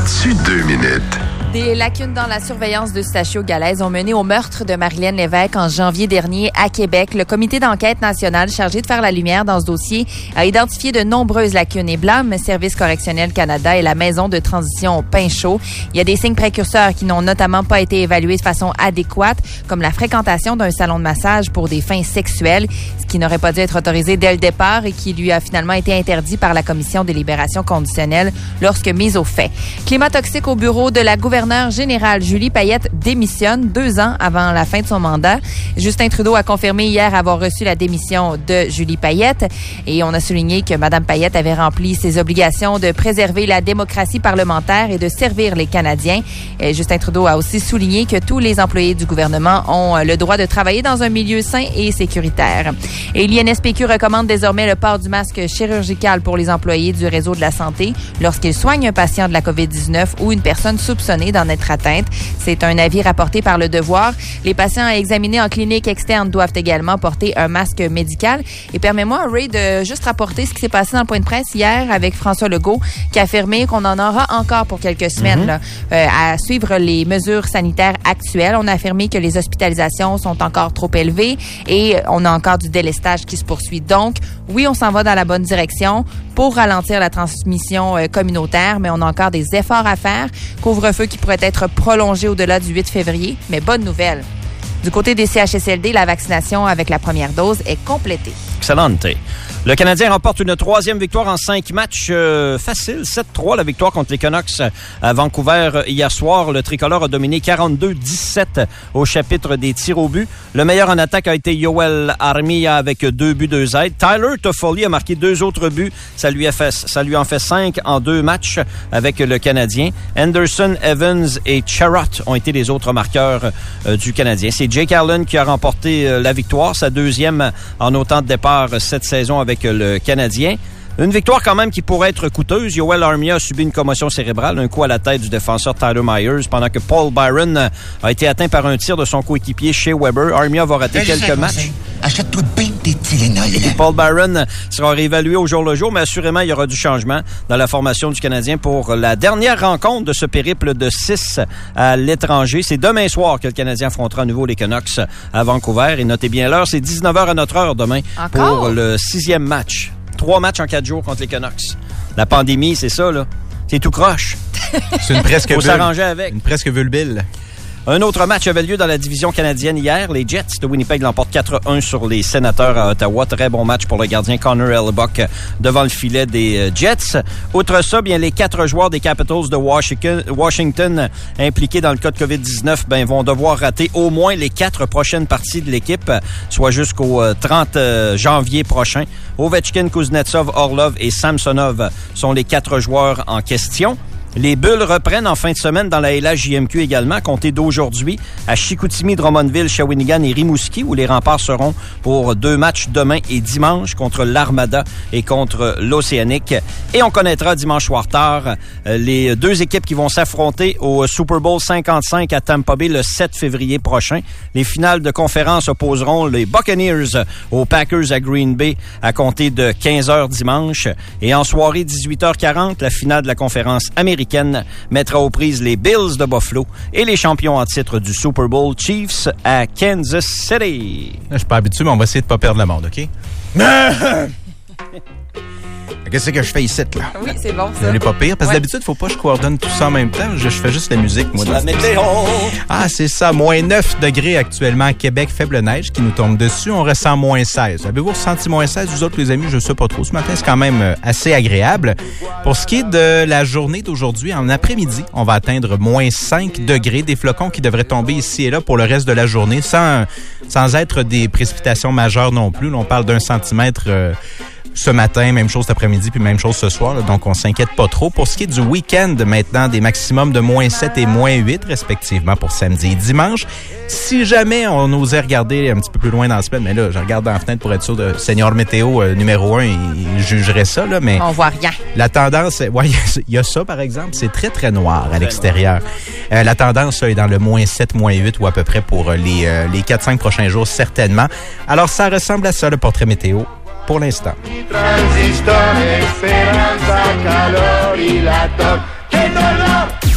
as-tu 2 minutes? Des lacunes dans la surveillance de Stachio Galaise ont mené au meurtre de Marilène Lévesque en janvier dernier à Québec. Le comité d'enquête national chargé de faire la lumière dans ce dossier a identifié de nombreuses lacunes et blâme Service correctionnel Canada et la maison de transition Pinchot. Il y a des signes précurseurs qui n'ont notamment pas été évalués de façon adéquate, comme la fréquentation d'un salon de massage pour des fins sexuelles, ce qui n'aurait pas dû être autorisé dès le départ et qui lui a finalement été interdit par la Commission des libérations conditionnelles lorsque mise au fait. Climat toxique au bureau de la gouverneure générale Julie Payette démissionne 2 ans avant la fin de son mandat. Justin Trudeau a confirmé hier avoir reçu la démission de Julie Payette et on a souligné que Mme Payette avait rempli ses obligations de préserver la démocratie parlementaire et de servir les Canadiens. Et Justin Trudeau a aussi souligné que tous les employés du gouvernement ont le droit de travailler dans un milieu sain et sécuritaire. Et l'INSPQ recommande désormais le port du masque chirurgical pour les employés du réseau de la santé lorsqu'ils soignent un patient de la COVID-19 ou une personne soupçonnée d'en être atteinte. C'est un avis rapporté par Le Devoir. Les patients examinés en clinique externe doivent également porter un masque médical. Et permets-moi, Ray, de juste rapporter ce qui s'est passé dans le point de presse hier avec François Legault, qui a affirmé qu'on en aura encore pour quelques semaines là, à suivre les mesures sanitaires actuelles. On a affirmé que les hospitalisations sont encore trop élevées et on a encore du délestage qui se poursuit. Donc, oui, on s'en va dans la bonne direction pour ralentir la transmission communautaire, mais on a encore des efforts à faire. Couvre-feu qui pourrait être prolongé au-delà du 8 février. Mais bonne nouvelle. Du côté des CHSLD, la vaccination avec la première dose est complétée. Excellente. Le Canadien remporte une 3e victoire en 5 matchs faciles. 7-3, la victoire contre les Canucks à Vancouver hier soir. Le tricolore a dominé 42-17 au chapitre des tirs au but. Le meilleur en attaque a été Yoel Armia avec 2 buts, 2 aides. Tyler Toffoli a marqué 2 autres buts. Ça lui en fait 5 en 2 matchs avec le Canadien. Anderson, Evans et Charrot ont été les autres marqueurs du Canadien. C'est Jake Allen qui a remporté la victoire, sa 2e en autant de départ cette saison avec le Canadien. Une victoire quand même qui pourrait être coûteuse. Yoel Armia a subi une commotion cérébrale, un coup à la tête du défenseur Tyler Myers, pendant que Paul Byron a été atteint par un tir de son coéquipier Shea Weber. Armia va rater quelques matchs. Achète-toi bien des Tylenol. Paul Byron sera réévalué au jour le jour, mais assurément, il y aura du changement dans la formation du Canadien pour la dernière rencontre de ce périple de 6 à l'étranger. C'est demain soir que le Canadien affrontera à nouveau les Canucks à Vancouver. Et notez bien l'heure, c'est 19h à notre heure demain. Encore? Pour le 6e match. 3 matchs en 4 jours contre les Canucks. La pandémie, c'est ça, là. C'est tout croche. C'est une presque faut s'arranger avec. Une presque vulbile. Un autre match avait lieu dans la division canadienne hier. Les Jets de Winnipeg l'emportent 4-1 sur les Sénateurs à Ottawa. Très bon match pour le gardien Connor Hellebuyck devant le filet des Jets. Outre ça, bien les 4 joueurs des Capitals de Washington impliqués dans le cas de COVID-19 vont devoir rater au moins les 4 prochaines parties de l'équipe, soit jusqu'au 30 janvier prochain. Ovechkin, Kuznetsov, Orlov et Samsonov sont les 4 joueurs en question. Les Bulls reprennent en fin de semaine dans la LHJMQ également, à compter d'aujourd'hui, à Chicoutimi, Drummondville, Shawinigan et Rimouski, où les remparts seront pour 2 matchs demain et dimanche contre l'Armada et contre l'Océanique. Et on connaîtra dimanche soir tard les 2 équipes qui vont s'affronter au Super Bowl 55 à Tampa Bay le 7 février prochain. Les finales de conférence opposeront les Buccaneers aux Packers à Green Bay à compter de 15h dimanche. Et en soirée 18h40, la finale de la conférence américaine mettra aux prises les Bills de Buffalo et les champions en titre du Super Bowl Chiefs à Kansas City. Je suis pas habitué, mais on va essayer de pas perdre le monde, OK? Qu'est-ce que je fais ici, là? Oui, c'est bon, ça. C'est pas pire, parce que d'habitude, faut pas que je coordonne tout ça en même temps. Je fais juste la musique, moi. La météo! Ah, c'est ça. Moins 9 degrés actuellement à Québec. Faible neige qui nous tombe dessus. On ressent moins 16. Avez-vous ressenti moins 16, vous autres, les amis? Je sais pas trop. Ce matin, c'est quand même assez agréable. Pour ce qui est de la journée d'aujourd'hui, en après-midi, on va atteindre moins 5 degrés. Des flocons qui devraient tomber ici et là pour le reste de la journée, sans être des précipitations majeures non plus. Là, on parle d'1 centimètre ce matin, même chose cet après-midi, puis même chose ce soir. Là, donc, on s'inquiète pas trop. Pour ce qui est du week-end, maintenant, des maximums de moins 7 et moins 8, respectivement, pour samedi et dimanche. Si jamais on osait regarder un petit peu plus loin dans la semaine, mais là, je regarde dans la fenêtre pour être sûr de Senior Météo numéro 1, il jugerait ça, là, mais... On voit rien. La tendance, il y a ça, par exemple, c'est très, très noir à l'extérieur. La tendance est dans le moins 7, moins 8, ou à peu près pour les 4-5 prochains jours, certainement. Alors, ça ressemble à ça, le portrait météo. Pour l'instant. Transistor, esperanza, calor y la tos. ¡Qué dolor!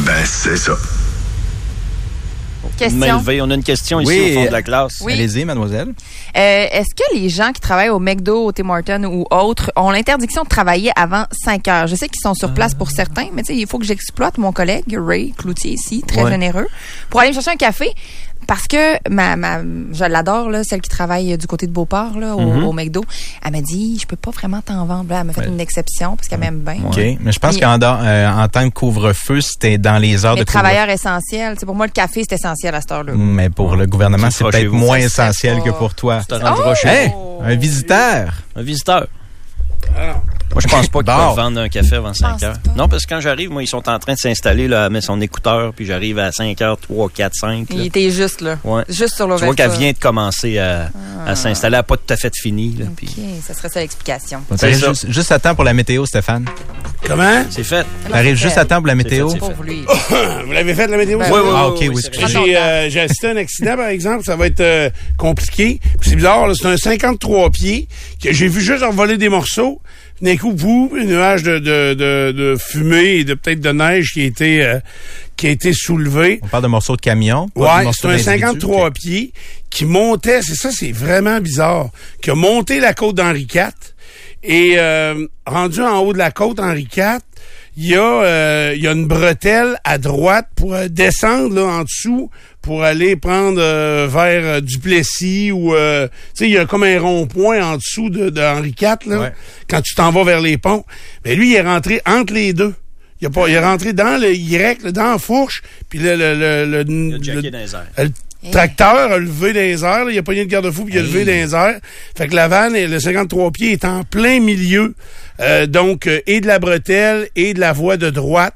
Ben, c'est ça. Question. On a une question ici au fond de la classe. Oui. Allez-y, mademoiselle. Est-ce que les gens qui travaillent au McDo, au Tim Hortons ou autres ont l'interdiction de travailler avant 5 heures? Je sais qu'ils sont sur place pour certains, mais il faut que j'exploite mon collègue Ray Cloutier ici, très généreux, pour aller me chercher un café. Parce que je l'adore, là, celle qui travaille du côté de Beauport, là, au McDo. Elle m'a dit, je peux pas vraiment t'en vendre. Là, elle m'a fait une exception parce qu'elle m'aime bien. OK. Mais je pense qu'en tant que couvre-feu, c'était dans les heures de couvre-feu. Travailleurs essentiels. Pour moi, le café, c'est essentiel à cette heure-là. Mais pour le gouvernement, c'est peut-être moins essentiel que pour toi. Hey, un visiteur. Un visiteur. Moi, je pense pas qu'ils peuvent vendre un café avant 5 heures. Non, parce que quand j'arrive, moi, ils sont en train de s'installer, là, à mettre son écouteur, puis j'arrive à 5 heures, 3, 4, 5. Il était juste, là. Ouais. Juste sur l'ouverture. Tu vois qu'elle vient de commencer à s'installer. Elle n'a pas tout à fait fini, là. OK, ça serait ça l'explication. T'arrives juste à temps pour la météo, Stéphane. Comment? C'est fait. T'arrives juste à temps pour la météo? C'est fait. Vous l'avez fait, la météo? Ben, oui. J'ai assisté à un accident, par exemple. Ça va être compliqué. Puis c'est bizarre, là, c'est un 53 pieds que j'ai vu juste envoler des morceaux. D'un coup, un nuage de fumée et peut-être de neige qui a été soulevé. On parle de morceaux de camion. Ouais, c'est un 53 pieds qui montait, c'est vraiment bizarre, qui a monté la côte d'Henri IV et rendu en haut de la côte Henri IV, il y a une bretelle à droite pour descendre là en dessous pour aller prendre vers Duplessis ou tu sais il y a comme un rond-point en dessous de Henri IV là quand tu t'en vas vers les ponts. Mais lui il est rentré entre les deux. Il est rentré dans le Y, là, dans la fourche, puis le tracteur a levé dans les airs, là, il a pogné le garde-fou puis il a levé dans les airs. Fait que la vanne, le 53 pieds est en plein milieu donc et de la bretelle et de la voie de droite.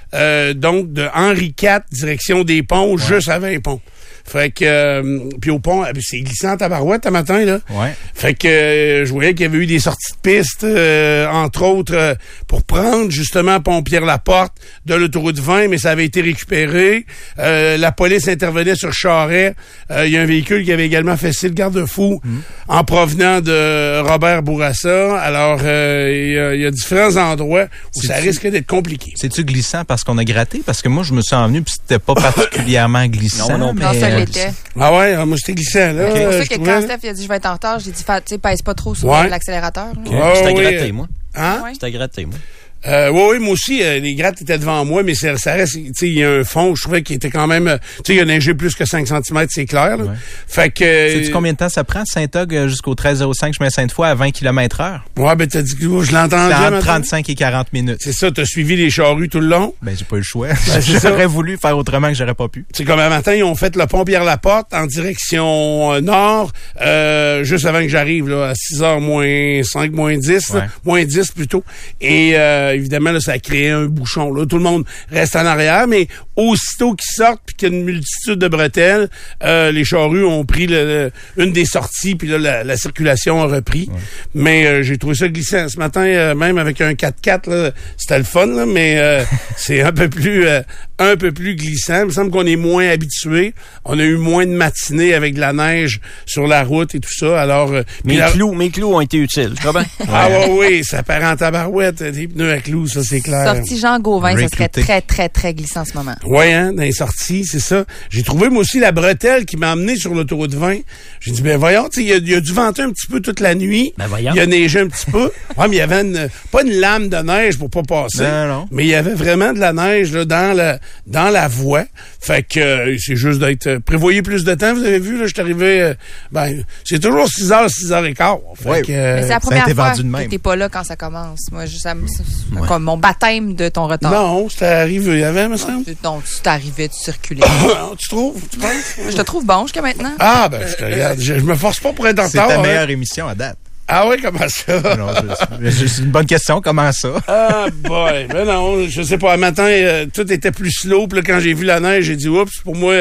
Donc de Henri IV direction des ponts juste avant les ponts. Fait que puis au pont, c'est glissant à tabarouette ce matin là. Ouais. Fait que je voyais qu'il y avait eu des sorties de piste entre autres pour prendre justement Pont-Pierre-Laporte de l'autoroute 20, mais ça avait été récupéré. La police intervenait sur Charest. Il y a un véhicule qui avait également fessé le garde-fou en provenant de Robert Bourassa. Alors il y a différents endroits où ça risque d'être compliqué. C'est-tu glissant parce qu'on a gratté? Parce que moi, je me suis envenu puis c'était pas particulièrement glissant. Non, ça l'était. Ah ouais, moi c'était glissant là. C'est pour ça que quand Steph il a dit je vais être en retard, j'ai dit tu sais pèse pas trop sur l'accélérateur. C'était gratté, moi. Hein? C'était gratté, moi. Oui, moi aussi, les grattes étaient devant moi, mais ça reste, tu sais, il y a un fond, je trouvais qu'il était quand même, tu sais, il a neigé plus que 5 cm, c'est clair, là. Ouais. Fait que... Sais-tu combien de temps ça prend, Saint-Og jusqu'au 13,05 chemin Sainte-Foy à 20 km/h? Ouais, ben, t'as dit que je l'entendais. C'est entre 35 et 40 minutes. C'est ça, t'as suivi les charrues tout le long? Ben, j'ai pas eu le choix. J'aurais voulu faire autrement que j'aurais pas pu. C'est comme un matin, ils ont fait le pont Pierre-Laporte en direction nord, juste avant que j'arrive, là, à 6h moins 5, moins 10, là, moins 10 plutôt. Et, évidemment, là, ça a créé un bouchon, là. Tout le monde reste en arrière, mais aussitôt qu'ils sortent puis qu'il y a une multitude de bretelles, les charrues ont pris une des sorties puis là, la circulation a repris. Ouais. Mais j'ai trouvé ça glissant. Ce matin, même avec un 4x4, là, c'était le fun, là, mais c'est un peu plus glissant. Il me semble qu'on est moins habitué. On a eu moins de matinées avec de la neige sur la route et tout ça. Alors, mes clous ont été utiles. Je crois bien. Ah oui, ça part en tabarouette, des pneus à clous, ça c'est clair. Sortie Jean Gauvin, ça serait très, très, très glissant en ce moment. Oui, hein, dans les sorties, c'est ça. J'ai trouvé, moi aussi, la bretelle qui m'a amené sur l'autoroute 20. J'ai dit, ben voyons, il y a dû venter un petit peu toute la nuit. Ben voyons. Il a neigé un petit peu. Ouais, mais il y avait pas une lame de neige pour pas passer. Non. Mais il y avait vraiment de la neige là, dans la voie. Fait que c'est juste d'être... prévoyez plus de temps, vous avez vu, là, je suis arrivé... c'est toujours 6h, 6h15. Fait que, mais c'est la première fois que t'es pas là quand ça commence. Moi, comme mon baptême de ton retard. Non, c'était arrivé avant, me semble. Non, tu t'arrivais, tu circulais. Tu trouves? Tu penses? Je te trouve bon jusqu'à maintenant. Ah, ben, je me force pas pour être en retard. C'est ta meilleure émission à date. Ah oui, comment ça? Non, c'est une bonne question, comment ça? Ah boy, ben non, je sais pas, un matin, tout était plus slow, puis là, quand j'ai vu la neige, j'ai dit, oups, pour moi,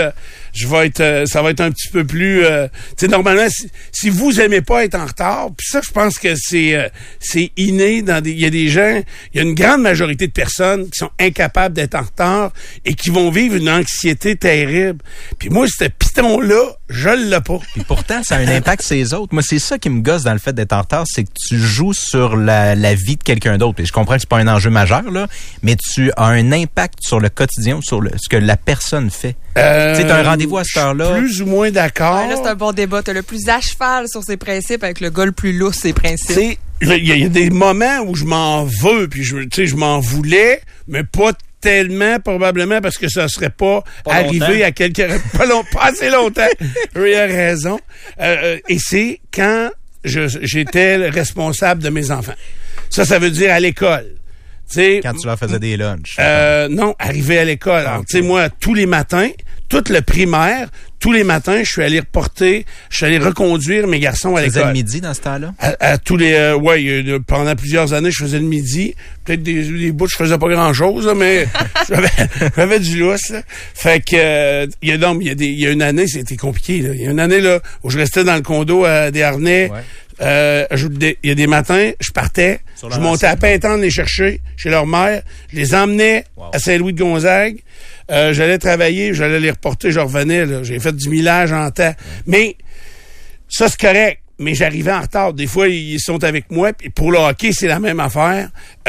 ça va être un petit peu plus, tu sais, normalement, si vous aimez pas être en retard, puis ça, je pense que c'est inné il y a des gens, il y a une grande majorité de personnes qui sont incapables d'être en retard et qui vont vivre une anxiété terrible. Puis moi, ce piton-là, je l'ai pas. Puis pourtant, ça a un impact sur les autres. Moi, c'est ça qui me gosse dans le fait d'être en retard, c'est que tu joues sur la vie de quelqu'un d'autre. Et je comprends que c'est pas un enjeu majeur, là, mais tu as un impact sur le quotidien, sur ce que la personne fait. Tu sais, t'as un rendez-vous à cette heure-là. Plus ou moins d'accord. Ouais, là, c'est un bon débat. T'as le plus à cheval sur ses principes avec le gars le plus lousse ses principes. Il y a des moments où je m'en veux, puis je m'en voulais, mais pas tellement, probablement, parce que ça serait pas arrivé à pas assez longtemps. Il a raison. Et c'est quand j'étais le responsable de mes enfants. Ça veut dire à l'école. T'sais, quand tu leur faisais des lunchs. Non, arrivé à l'école. Okay. Tu sais, moi, tous les matins, tout le primaire, tous les matins, je suis allé reconduire mes garçons à l'école. Tu faisais le midi dans ce temps-là? À tous les, pendant plusieurs années, je faisais le midi. Peut-être des bouts, je faisais pas grand-chose, là, mais j'avais du lousse, là. Fait que, il y a une année, c'était compliqué, là. Il y a une année, là, où je restais dans le condo à Desharnais. Ouais. Il y a des matins, je partais, je montais à Pintendre les chercher chez leur mère, je les emmenais à Saint-Louis-de-Gonzague, j'allais travailler, j'allais les reporter, je revenais, là, j'ai fait du millage en temps. Mais ça, c'est correct. Mais j'arrivais en retard. Des fois, ils sont avec moi. Puis pour le hockey, c'est la même affaire.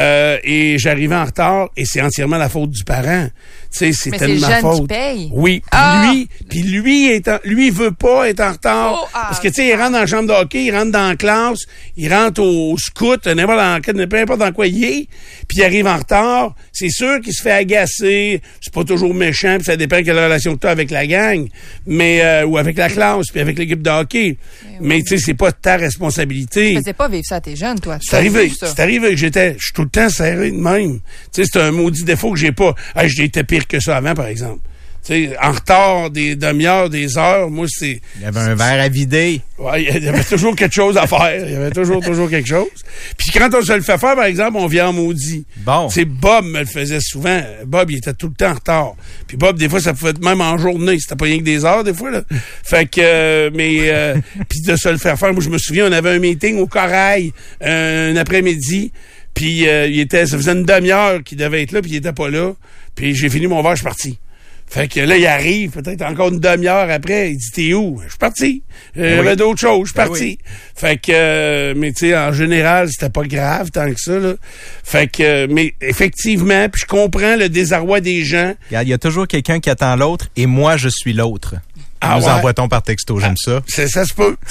Et j'arrivais en retard et c'est entièrement la faute du parent. Tu sais, c'était de ma faute. Qui paye. Oui. Puis lui veut pas être en retard. Parce que tu sais, il rentre dans la chambre de hockey, il rentre dans la classe, il rentre au scout, peu importe dans quoi il est. Puis il arrive en retard. C'est sûr qu'il se fait agacer. C'est pas toujours méchant. Puis ça dépend de quelle relation que tu as avec la gang, mais ou avec la classe, puis avec l'équipe de hockey. Mais tu sais, c'est pas ta responsabilité. Tu faisais pas vivre ça à tes jeunes, toi. C'est arrivé que je suis tout le temps serré de même. Tu sais, c'est un maudit défaut que j'ai pas. J'ai été pire que ça avant, par exemple. Tu sais, en retard des demi-heures, des heures, moi, c'est... Il y avait un verre à vider. Ouais, il y avait toujours quelque chose à faire. Il y avait toujours quelque chose. Puis quand on se le fait faire, par exemple, on vient en maudit. Bon. Tu sais, Bob me le faisait souvent. Bob, il était tout le temps en retard. Puis Bob, des fois, ça pouvait être même en journée. C'était pas rien que des heures, des fois, là. Fait que, puis de se le faire faire. Moi, je me souviens, on avait un meeting au Corail, un après-midi. Puis ça faisait une demi-heure qu'il devait être là, puis il était pas là. Puis j'ai fini mon verre, je suis parti. Fait que là, il arrive, peut-être encore une demi-heure après, il dit, t'es où? Je suis parti. J'avais d'autres choses, je suis parti. Fait que, mais tu sais, en général, c'était pas grave tant que ça, là. Fait que, mais effectivement, puis je comprends le désarroi des gens. Il y a toujours quelqu'un qui attend l'autre, et moi, je suis l'autre. Nous envoie-t-on par texto, j'aime ça. Ça se peut.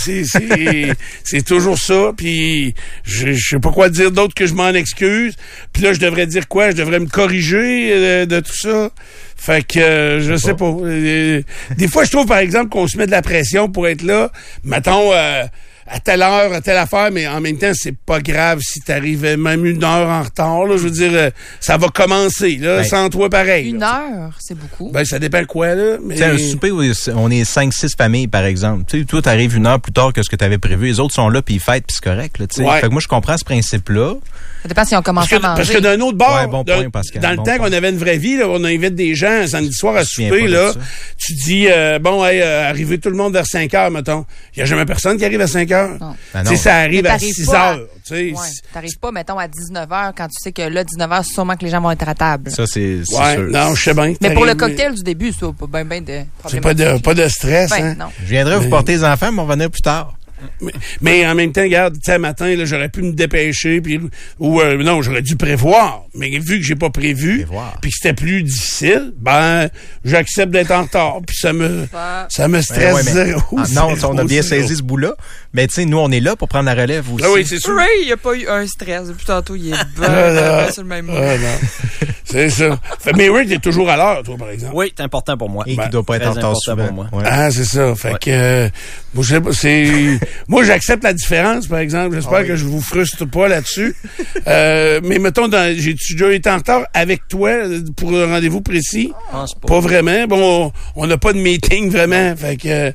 C'est toujours ça. Puis je sais pas quoi dire d'autre que je m'en excuse. Puis là, je devrais dire quoi? Je devrais me corriger de tout ça. Fait que je sais pas. Des fois, je trouve, par exemple, qu'on se met de la pression pour être là. Mettons... à telle heure, à telle affaire, mais en même temps, c'est pas grave si t'arrives même une heure en retard, là. Je veux dire, ça va commencer, là, sans toi pareil. Une heure, c'est beaucoup. Ben, ça dépend quoi, là. Mais... C'est un souper où on est 5-6 familles, par exemple. Tu sais, toi, t'arrives une heure plus tard que ce que t'avais prévu. Les autres sont là, puis ils fêtent, puis c'est correct, là, tu sais. Fait que moi, je comprends ce principe-là. Ça dépend si on commence à manger. Parce que d'un autre bord, bon point, Pascal, dans le temps qu'on avait une vraie vie, là, on invite des gens un samedi soir à souper, là. Tu dis, arrivez tout le monde vers 5 heures, mettons. Il y a jamais personne qui arrive à 5 heures. Ben non. Ça arrive à 6 heures. T'arrives pas, mettons, à 19h quand tu sais que là, 19h, c'est sûrement que les gens vont être à table. Ça, c'est sûr. Non, je sais bien. Mais pour le cocktail du début, c'est pas bien de c'est pas de stress, hein? Non. Je viendrai vous porter les enfants, mais on va venir plus tard. Mais en même temps, regarde, tu sais, matin, là, j'aurais pu me dépêcher, non, j'aurais dû prévoir. Mais vu que j'ai pas prévu, puis que c'était plus difficile, j'accepte d'être en retard, puis ça me stresse zéro. Non, on a bien saisi ce bout-là. Mais tu sais, nous, on est là pour prendre la relève aussi. Oui, c'est sûr. Ray, il n'y a pas eu un stress. Depuis tantôt, il est sur le même mot. C'est ça. Mais Ray, t'es toujours à l'heure, toi, par exemple. Oui, c'est important pour moi. Et qui doit pas être en retard souvent. Pour moi. Ouais. Ah, c'est ça. Fait que, moi, je sais pas, moi, j'accepte la différence, par exemple. J'espère que je vous frustre pas là-dessus. Mais mettons, j'ai-tu déjà été en retard avec toi pour un rendez-vous précis? Pas vraiment. Bon, on n'a pas de meeting vraiment. Fait que,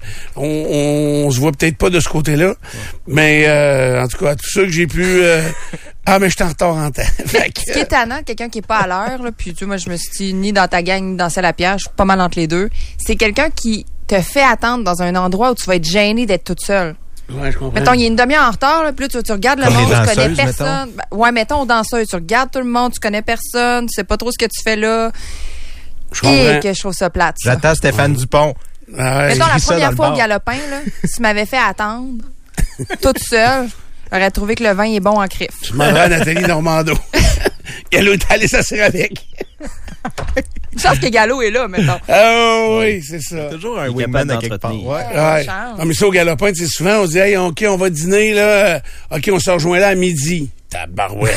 on se voit peut-être pas de ce côté-là. Mais, en tout cas, tout ça que j'ai pu, mais je suis en retard en temps. Ce qui est étonnant, quelqu'un qui est pas à l'heure, là, puis tu vois, moi, je me suis ni dans ta gang, ni dans celle à Pierre, je suis pas mal entre les deux. C'est quelqu'un qui te fait attendre dans un endroit où tu vas être gêné d'être toute seule. Ouais, je comprends. Mettons, il y a une demi-heure en retard, là, puis là, tu regardes le Comme monde, les tu connais danseuses, personne. Mettons aux danseuses, tu regardes tout le monde, tu connais personne, tu sais pas trop ce que tu fais là. Je comprends. Et que je trouve ça plate, ça. J'attends Stéphane Dupont. Ah ouais. Mettons, la j'écris ça dans première le fois au bar. galopin, là, si tu m'avais fait attendre, toute seule, j'aurais trouvé que le vin est bon en crif. Je demanderai à Nathalie Normando. Elle est allée s'asseoir avec. Une chance que Gallo est là, mettons. Ah oui, c'est ça. Toujours un Il est wingman capable à quelque part. d'entretenir. Ouais. Ouais. chance. Non, mais ça, au galopin, tu sais, souvent, on se dit, hey, OK, on va dîner, là. OK, on se rejoint là à midi. Tabarouette.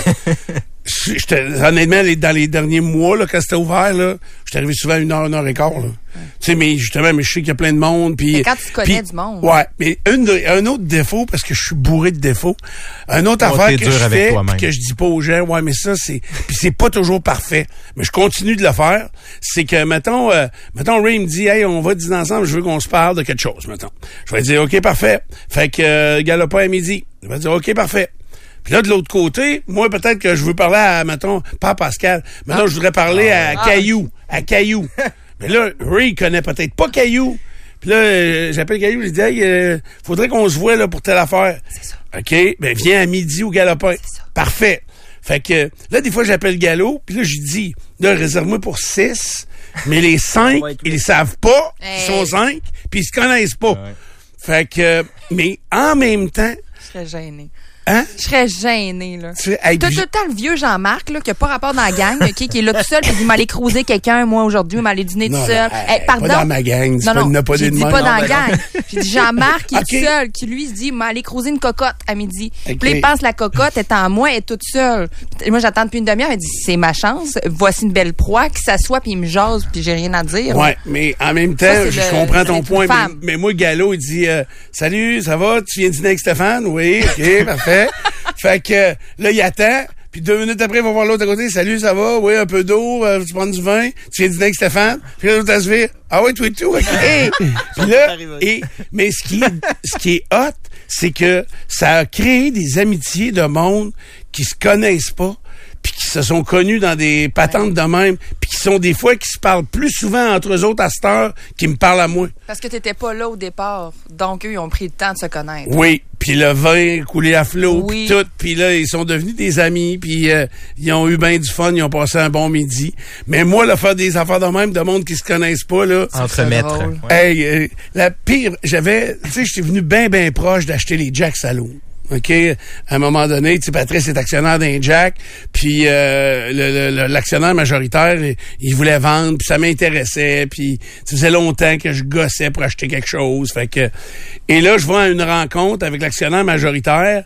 Honnêtement, dans les derniers mois, là, quand c'était ouvert, là, j'étais arrivé souvent à 1h15, là. Tu sais, mais justement, je sais qu'il y a plein de monde. Puis, Mais quand tu connais du monde. Ouais. Mais un autre défaut, parce que je suis bourré de défauts, un autre Oh, affaire t'es que dur je avec fais, toi-même. puis que je dis pas aux gens, ouais, mais ça, c'est, puis c'est pas toujours parfait. Mais je continue de le faire. C'est que, mettons, Ray me dit, hey, on va dîner ensemble, je veux qu'on se parle de quelque chose, mettons. Je vais dire, OK, parfait. Fait que, galopin à midi. Il va dire, OK, parfait. Puis là, de l'autre côté, moi, peut-être que je veux parler à, mettons, pas à Pascal. Maintenant, je voudrais parler à Caillou. À Caillou. Mais là, Ray, il connaît peut-être pas Caillou. Puis là, j'appelle Caillou, je lui dis, hey, faudrait qu'on se voit, là, pour telle affaire. C'est ça. OK, ben, viens à midi au galopin. Parfait. Fait que, là, des fois, j'appelle Gallo, puis là, je dis, là, réserve-moi pour 6, mais les 5, Ouais, ils savent pas, Hey. ils sont 5, puis ils se connaissent pas. Ouais. Fait que, mais en même temps, Je serais gênée. hein? Je serais gênée, là. Tu sais, hey, T'as tout le temps le vieux Jean-Marc, là, qui a pas rapport dans la gang, OK, qui est là tout seul, puis il m'allait cruiser quelqu'un, moi, aujourd'hui, il m'allait dîner tout seul. Hey, pardon. pas dans ma gang, Non, non, pas j'ai des dit de pas même. dans la gang. J'ai dit Jean-Marc qui est OK. tout seul, qui lui se dit, m'aller cruiser une cocotte à midi. OK. Puis là, il pense la cocotte est en moi, elle est toute seule. Puis moi, j'attends depuis une demi-heure, il dit, c'est ma chance, voici une belle proie, qui s'assoit, puis il me jase, puis j'ai rien à dire. Ouais, mais en même temps, Ça, c'est je le- comprends ton c'est une point. femme. Mais moi, Gallo, il dit salut, ça va? Tu viens dîner avec Stéphane? Oui, OK, parfait. Fait que là, il attend. Puis 2 minutes après, il va voir l'autre à côté. Salut, ça va? Oui, un peu d'eau. Tu prends du vin? Tu viens dîner avec Stéphane? Puis là, l'autre, elle se fait ah oui, toi et tout, OK. Puis là, mais ce qui est hot, c'est que ça a créé des amitiés de monde qui se connaissent pas, puis qui se sont connus dans des patentes de même, puis qui sont des fois qui se parlent plus souvent entre eux autres à cette heure qu'ils me parlent à moi. Parce que t'étais pas là au départ. Donc, eux, ils ont pris le temps de se connaître. Oui, puis le vin coulé à flot, Oui. puis tout, puis là, ils sont devenus des amis, puis ils ont eu bien du fun, ils ont passé un bon midi. Mais moi, là, faire des affaires de même, de monde qui se connaissent pas, là... Entre maîtres. drôle. Ouais. Hey, la pire, tu sais, j'étais venu bien proche d'acheter les Jack Saloon. OK? À un moment donné, tu sais, Patrice est actionnaire d'un Jack, puis l'actionnaire majoritaire, il voulait vendre, puis ça m'intéressait, puis ça faisait longtemps que je gossais pour acheter quelque chose. Fait que, et là, je vais à une rencontre avec l'actionnaire majoritaire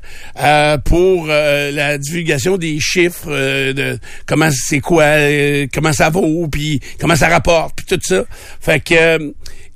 pour la divulgation des chiffres, de comment c'est quoi, comment ça vaut, puis comment ça rapporte, puis tout ça. Fait que,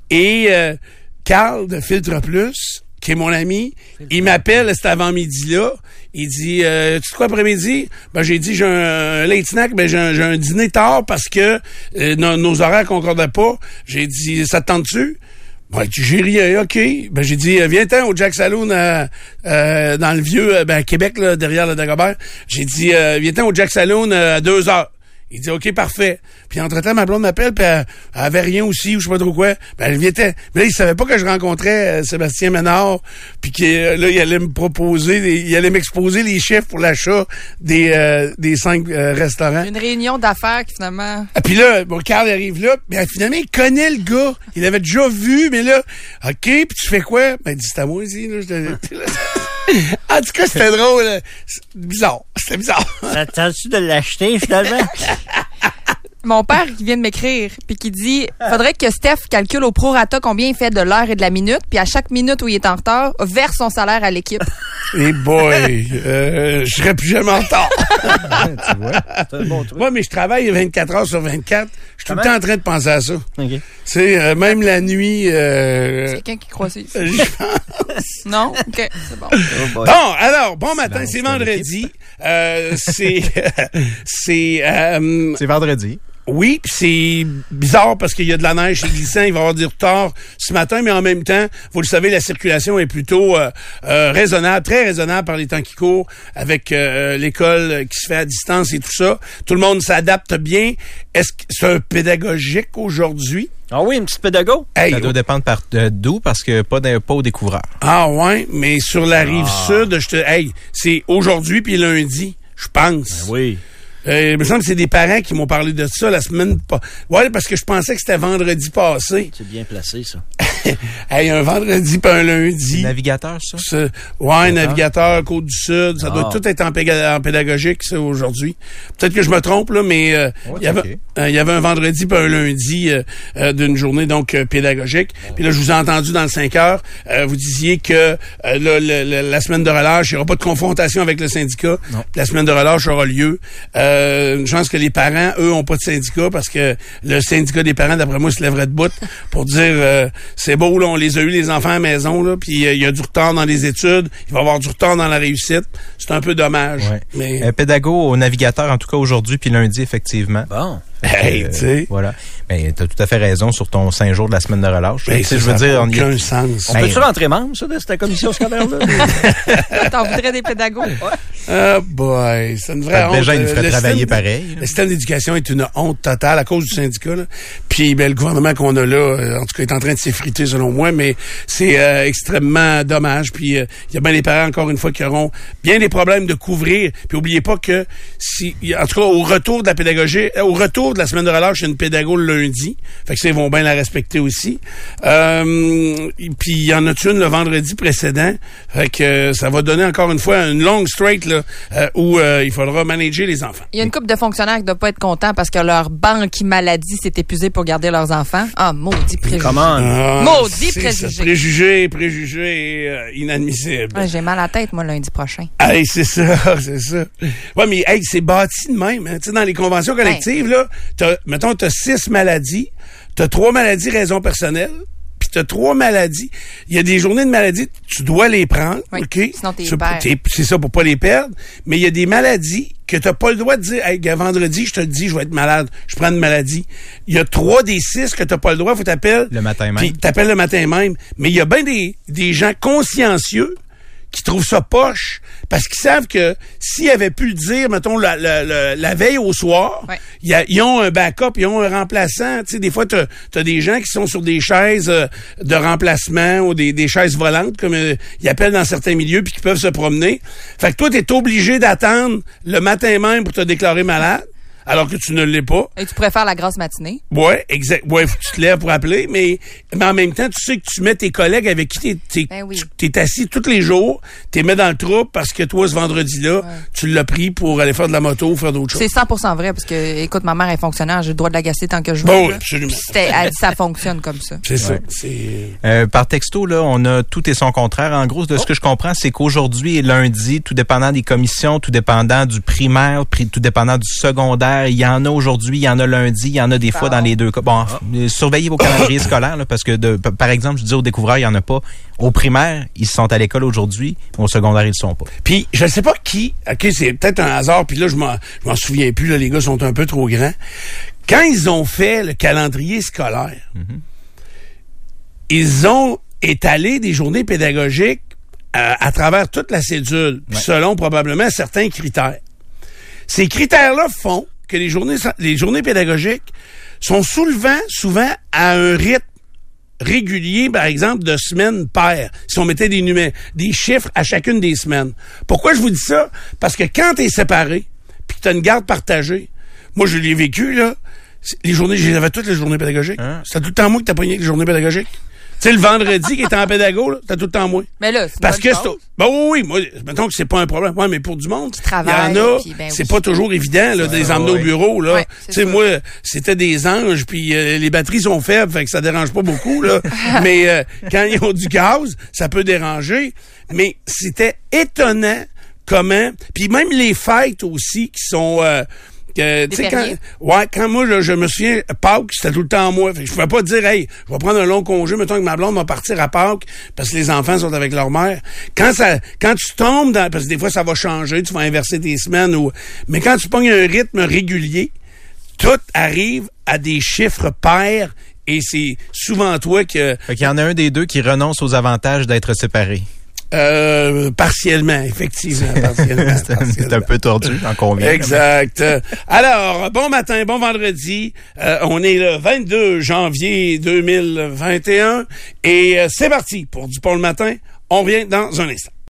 Carl de Filtre Plus, qui est mon ami, il m'appelle cet avant-midi-là. Il dit, tu sais quoi après-midi? Ben, j'ai dit, j'ai un late snack, ben, j'ai un dîner tard parce que nos horaires concordaient pas. J'ai dit, ça te tente-tu? Ben, j'ai rien, OK. Ben, j'ai dit, viens-t'en au Jack Saloon dans le vieux, à Québec, là, derrière le Dagobert. J'ai dit, viens-t'en au Jack Saloon à 2h. Il dit, OK, parfait. Puis, entre-temps, ma blonde m'appelle, puis elle avait rien aussi, ou je sais pas trop quoi. Ben, elle viétait. Mais là, il savait pas que je rencontrais Sébastien Ménard, puis que là, il allait me proposer, il allait m'exposer les chiffres pour l'achat des 5 restaurants. Une réunion d'affaires qui, finalement... Ah, puis là, bon, Carl arrive là, mais finalement, il connaît le gars. Il l'avait déjà vu, mais là, OK, puis tu fais quoi? Ben, il dit, c'est à moi ici, là. En tout cas, c'était drôle. C'était bizarre. Ça tente-tu de l'acheter, finalement? Mon père qui vient de m'écrire, puis qui dit faudrait que Steph calcule au prorata combien il fait de l'heure et de la minute, puis à chaque minute où il est en retard, verse son salaire à l'équipe. Et boy, je serais plus jamais en retard. Tu vois? C'est un bon truc. Moi, mais je travaille 24 heures sur 24. Je suis tout le temps en train de penser à ça. OK. Tu sais, même la nuit... C'est quelqu'un qui croit ça ici. Non? OK, c'est bon. Oh boy. Bon, alors, bon matin, Non, c'est c'est vendredi. C'est C'est vendredi. oui, puis c'est bizarre parce qu'il y a de la neige, c'est glissant, il va y avoir du retard ce matin, mais en même temps, vous le savez, la circulation est plutôt raisonnable, très raisonnable par les temps qui courent, avec l'école qui se fait à distance et tout ça. Tout le monde s'adapte bien. Est-ce que c'est un pédagogique aujourd'hui? Ah oui, une petite pédago? Hey, Ça doit dépendre d'où, parce que pas au découvreur. Ah ouais, mais sur la rive sud, c'est aujourd'hui puis lundi, je pense. Ben oui. Il me semble que c'est des parents qui m'ont parlé de ça la semaine passée. Ouais, parce que je pensais que c'était vendredi passé. C'est bien placé, ça. Hey, un vendredi pas un lundi. Navigateur, ça? Ouais, Navigateur, Côte-du-Sud. Ça doit tout être en pédagogique, ça, aujourd'hui. Peut-être que je me trompe, là, mais il y avait un vendredi pas un lundi d'une journée, donc pédagogique. Puis là, je vous ai entendu dans le 5 heures. Vous disiez que la semaine de relâche, il n'y aura pas de confrontation avec le syndicat. La semaine de relâche aura lieu. Une chance que les parents, eux, ont pas de syndicat parce que le syndicat des parents, d'après moi, se lèverait de bout pour dire c'est beau, là, on les a eu, les enfants à la maison, là, puis il y a du retard dans les études, il va y avoir du retard dans la réussite. C'est un peu dommage. Ouais. Mais... pédago au Navigateur, en tout cas aujourd'hui puis lundi, effectivement. Bon. Hey, tu sais. Voilà. Mais t'as tout à fait raison sur ton 5 jours de la semaine de relâche. Ben, je veux dire, on y aucun sens. On peut-tu rentrer membre, ça, de cette commission scolaire-là? T'en voudrais des pédagogues? Ah, boy. C'est une vraie honte. Déjà, il nous ferait travailler pareil. Le système d'éducation est une honte totale à cause du syndicat, là. Puis, le gouvernement qu'on a là, en tout cas, est en train de s'effriter, selon moi, mais c'est extrêmement dommage. Puis, il y a bien des parents, encore une fois, qui auront bien des problèmes de couvrir. Puis, oubliez pas que en tout cas, au retour de la pédagogie, au retour de la semaine de relâche, il y a une pédago le lundi. Fait que ça, ils vont bien la respecter aussi. Puis, il y en a une le vendredi précédent. Fait que ça va donner, encore une fois, une longue straight, là, où il faudra manager les enfants. Il y a une couple de fonctionnaires qui ne doivent pas être contents parce que leur banque maladie s'est épuisée pour garder leurs enfants. Ah, maudit préjugé. Comment? Maudit préjugé. Préjugé inadmissible. Ouais, j'ai mal à la tête, moi, lundi prochain. Hey, c'est ça. Ouais, mais hey, c'est bâti de même. Hein. Tu sais, dans les conventions collectives, là, t'as 6 maladies, t'as 3 maladies raison personnelle, puis t'as 3 maladies. Il y a des journées de maladie, tu dois les prendre, oui, OK? Sinon t'es perds. C'est ça, pour pas les perdre. Mais il y a des maladies que t'as pas le droit de dire, hey, vendredi, je te le dis, je vais être malade, je prends une maladie. Il y a 3 des 6 que t'as pas le droit, faut t'appeler. Le matin même. Puis t'appelles le matin même. Mais il y a bien des gens consciencieux qui trouvent ça poche parce qu'ils savent que s'ils avaient pu le dire, mettons, la veille au soir, ouais, ils ont un backup, ils ont un remplaçant. Tu sais, des fois, t'as des gens qui sont sur des chaises de remplacement ou des chaises volantes, comme ils appellent dans certains milieux, puis qui peuvent se promener. Fait que toi, t'es obligé d'attendre le matin même pour te déclarer malade, alors que tu ne l'es pas. Et tu pourrais faire la grasse matinée. Ouais, exact. Ouais, faut que tu te lèves pour appeler, mais en même temps, tu sais que tu mets tes collègues avec qui t'es assis tous les jours, t'es mets dans le troupe parce que toi, ce vendredi-là, tu l'as pris pour aller faire de la moto ou faire d'autres choses. C'est 100% vrai, parce que, écoute, ma mère est fonctionnaire, j'ai le droit de l'agacer tant que je veux. Bon, absolument. Elle dit ça fonctionne comme ça. C'est ça. Par texto, là, on a tout et son contraire. En gros, de ce que je comprends, c'est qu'aujourd'hui et lundi, tout dépendant des commissions, tout dépendant du primaire, tout dépendant du secondaire, il y en a aujourd'hui, il y en a lundi, il y en a des fois dans les deux cas. Bon, surveillez vos calendriers scolaires, là, parce que, par exemple, je dis aux découvreurs, il y en a pas. Au primaire, ils sont à l'école aujourd'hui. Au secondaire, ils le sont pas. Puis, je sais pas qui, OK, c'est peut-être un hasard, puis là, je m'en souviens plus, là, les gars sont un peu trop grands. Quand ils ont fait le calendrier scolaire, ils ont étalé des journées pédagogiques à travers toute la cédule, selon probablement certains critères. Ces critères-là font que les journées pédagogiques sont souvent à un rythme régulier, par exemple, de semaines paires, si on mettait des chiffres à chacune des semaines. Pourquoi je vous dis ça? Parce que quand t'es séparé, puis que t'as une garde partagée, moi, je l'ai vécu, là, j'avais toutes les journées pédagogiques. Hein? C'était tout le temps moi que t'as pogné avec les journées pédagogiques. Tu sais, le vendredi qui était en pédago, là, t'as tout le temps moins. Mais là, c'est parce que oui, moi, mettons que c'est pas un problème. Ouais, mais pour du monde, il y en a, c'est pas toujours évident, là, de les emmener au bureau, là. Tu sais, moi, c'était des anges, puis les batteries sont faibles, fait que ça dérange pas beaucoup, là. Mais quand ils ont du gaz, ça peut déranger. Mais c'était étonnant comment, puis même les fêtes aussi qui sont tu sais, quand moi, là, je me souviens, Pâques, c'était tout le temps moi. Fait que je pouvais pas dire, hey, je vais prendre un long congé, mettons que ma blonde va partir à Pâques, parce que les enfants sont avec leur mère. Quand tu tombes dans, parce que des fois, ça va changer, tu vas inverser tes semaines mais quand tu pognes un rythme régulier, tout arrive à des chiffres pairs, et c'est souvent toi que... Fait qu'il y en a un des deux qui renonce aux avantages d'être séparé. Partiellement, effectivement. C'est un peu tordu, j'en conviens. Exact. Alors, bon matin, bon vendredi. On est le 22 janvier 2021 et c'est parti pour Dupont le matin. On revient dans un instant.